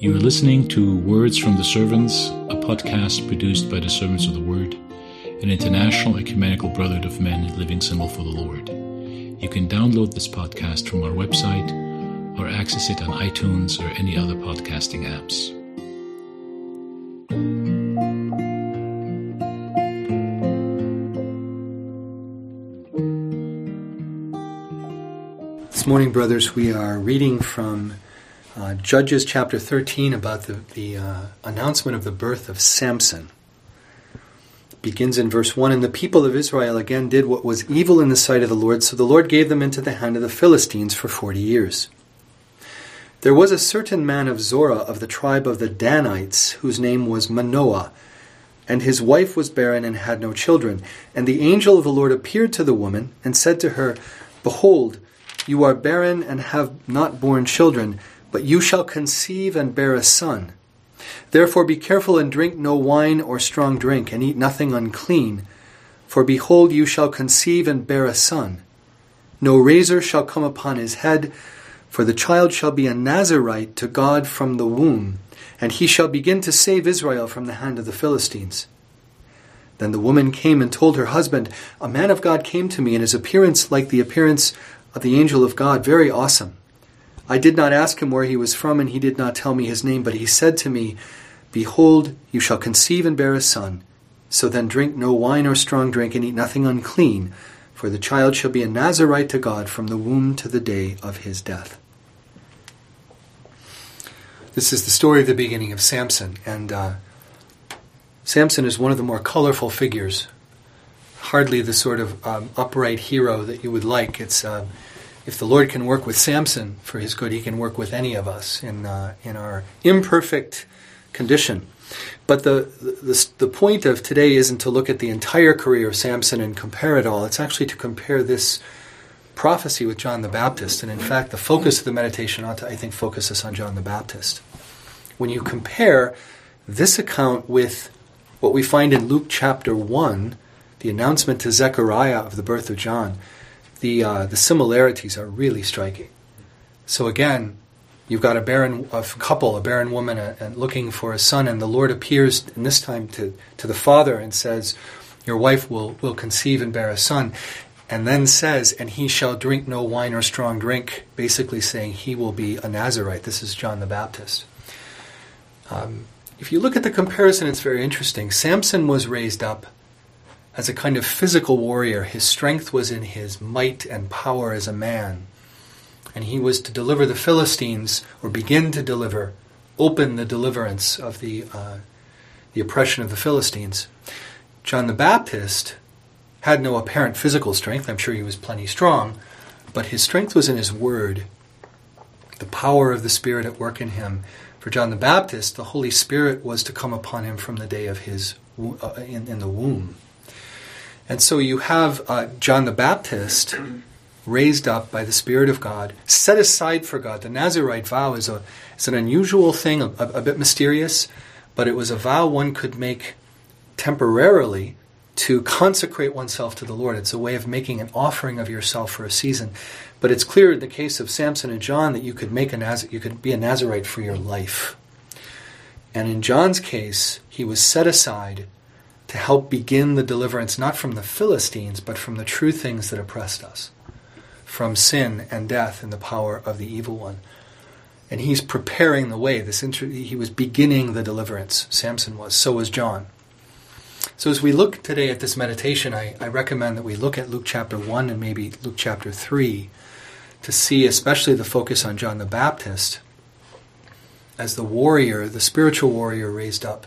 You are listening to Words from the Servants, a podcast produced by the Servants of the Word, an international ecumenical brotherhood of men living symbol for the Lord. You can download this podcast from our website or access it on iTunes or any other podcasting apps. This morning, brothers, we are reading from Judges chapter 13 about the announcement of the birth of Samson. It begins in verse 1, "And the people of Israel again did what was evil in the sight of the Lord, so the Lord gave them into the hand of the Philistines for 40 years. There was a certain man of Zorah of the tribe of the Danites, whose name was Manoah, and his wife was barren and had no children. And the angel of the Lord appeared to the woman and said to her, Behold, you are barren and have not borne children, but you shall conceive and bear a son. Therefore be careful and drink no wine or strong drink, and eat nothing unclean. For behold, you shall conceive and bear a son. No razor shall come upon his head, for the child shall be a Nazirite to God from the womb, and he shall begin to save Israel from the hand of the Philistines." Then the woman came and told her husband, "A man of God came to me, and his appearance like the appearance of the angel of God, very awesome. I did not ask him where he was from, and he did not tell me his name, but he said to me, Behold, you shall conceive and bear a son. So then drink no wine or strong drink, and eat nothing unclean, for the child shall be a Nazirite to God from the womb to the day of his death." This is the story of the beginning of Samson, and Samson is one of the more colorful figures. Hardly the sort of upright hero that you would like. It's if the Lord can work with Samson for his good, he can work with any of us in our imperfect condition. But the point of today isn't to look at the entire career of Samson and compare it all. It's actually to compare this prophecy with John the Baptist. And in fact, the focus of the meditation ought to, I think, focus us on John the Baptist. When you compare this account with what we find in Luke chapter 1, the announcement to Zechariah of the birth of John, the similarities are really striking. So again, you've got a barren woman, and looking for a son, and the Lord appears, and this time to the father, and says, "Your wife will conceive and bear a son," and then says, "And he shall drink no wine or strong drink," basically saying he will be a Nazirite. This is John the Baptist. If you look at the comparison, it's very interesting. Samson was raised up as a kind of physical warrior. His strength was in his might and power as a man. And he was to deliver the Philistines, or begin to open the deliverance of the oppression of the Philistines. John the Baptist had no apparent physical strength. I'm sure he was plenty strong, but his strength was in his word, the power of the Spirit at work in him. For John the Baptist, the Holy Spirit was to come upon him from the day of his in the womb. And so you have John the Baptist raised up by the Spirit of God, set aside for God. The Nazirite vow is an unusual thing, a bit mysterious, but it was a vow one could make temporarily to consecrate oneself to the Lord. It's a way of making an offering of yourself for a season. But it's clear in the case of Samson and John that you could be a Nazirite for your life. And in John's case, he was set aside to help begin the deliverance, not from the Philistines, but from the true things that oppressed us, from sin and death and the power of the evil one. And he's preparing the way. He was beginning the deliverance. Samson was. So was John. So as we look today at this meditation, I recommend that we look at Luke chapter 1 and maybe Luke chapter 3 to see especially the focus on John the Baptist as the warrior, the spiritual warrior raised up,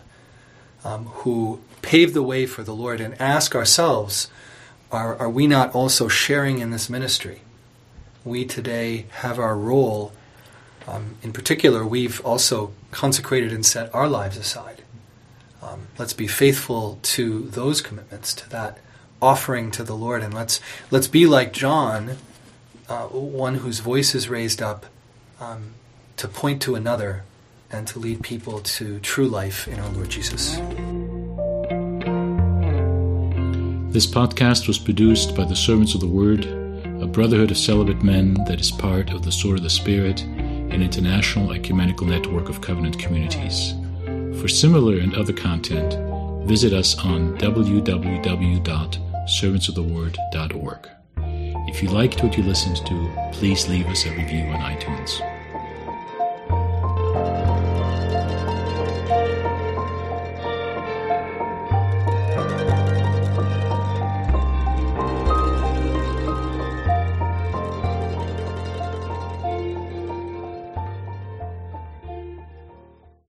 who paved the way for the Lord, and ask ourselves, are we not also sharing in this ministry? We today have our role. In particular, we've also consecrated and set our lives aside. Let's be faithful to those commitments, to that offering to the Lord, and let's be like John, one whose voice is raised up to point to another and to lead people to true life in our Lord Jesus. This podcast was produced by the Servants of the Word, a brotherhood of celibate men that is part of the Sword of the Spirit, an international ecumenical network of covenant communities. For similar and other content, visit us on www.servantsoftheword.org. If you liked what you listened to, please leave us a review on iTunes.